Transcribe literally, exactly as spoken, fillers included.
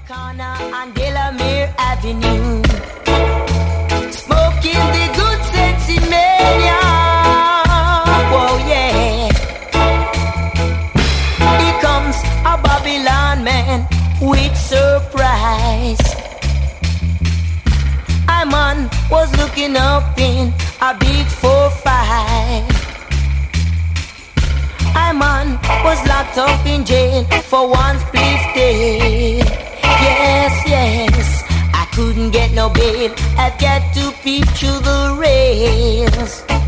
corner on Delamere Avenue, smoking the good sexy mania. Oh yeah, here comes a Babylon man with surprise. I man was looking up in a big four five. I man was locked up in jail for one split day. Yes, yes, I couldn't get no bail. I've got to peep through the rails.